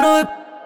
быстро.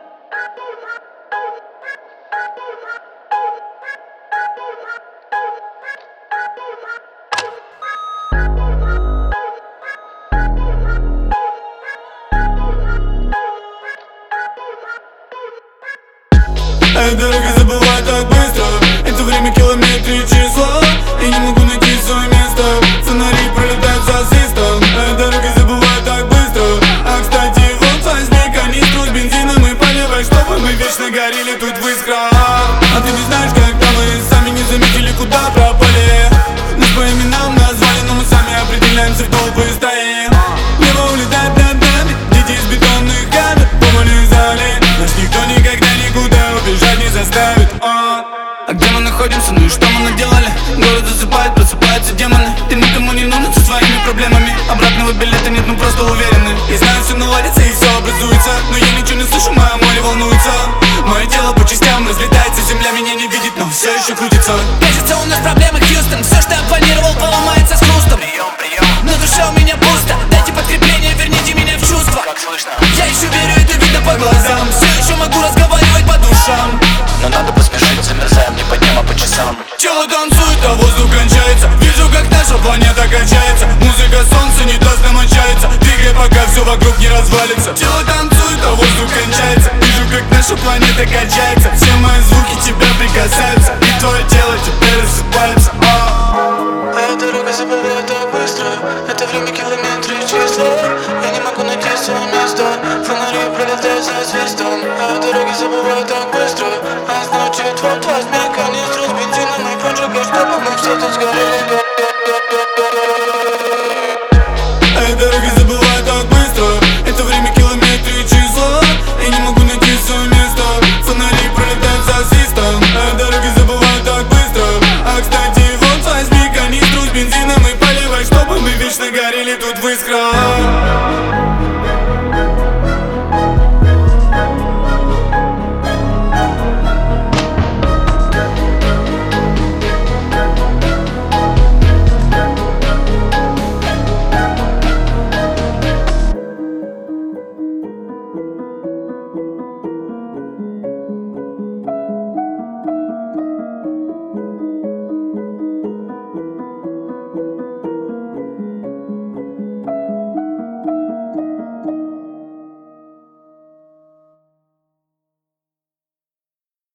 Эта дорога забывает так быстро. Это время километры и числа. Я не могу найти свое место. Фонари пролетают за свистом. Эта дорога забывает так быстро. А кстати, вот возьми канистру с бензином и поливай, чтобы мы вечно горели тут в искрах. А ты не знаешь, когда мы сами не заметили, куда пропали. Нас по именам назвали, но мы сами определяемся в толпы и стоим. Небо улетает над нами, дети из бетонных камер помолизали. Нас никто никогда никуда убежать не заставит. А где мы находимся, ну и что мы наделали? Город засыпает, просыпаются демоны. Ты никому не нужен со своими проблемами. Обратного билета нет, мы просто уверены. Я знаю, все наладится и все образуется, но я ничего не слышу, мое море волнуется. Мое тело по частям разлетается, земля меня не видит, но все еще крутится. Кажется, у нас проблемы, Хьюстон. Все, что я планировал, поломается с хрустом. На душе у меня пусто. Дайте подкрепление, верните меня в чувство. Как слышно? Я еще верю, это видно по глазам. Все еще могу разговаривать по душам. Но надо поспешить, замерзаем не по дням, а по часам. Тело танцует, а воздух кончается. Вижу, как наша планета качается. Музыка солнца не даст нам отчаяться. Двигай, пока все вокруг не развалится. Тело танцует, а воздух кончается. Вижу, как наша планета качается. Все мои звуки тебя прикасаются, и твое тело теперь рассыпается. Эта дорога забывает так быстро. Это время километры и числа. Я не могу найти свое место. Фонари пролетают за свистом. Эта дорога забывает так быстро. А значит, вот возьми канистру с бензином и поджигай, чтобы мы все тут сгорели. Эта дорога забывает так быстро. Это время километры и числа. Я не могу найти свое место. Фонари пролетают за свистом. Эта дорога забывает так быстро. А кстати, вот возьми канистру с бензином и поливай, чтобы мы вечно горели тут в искрах.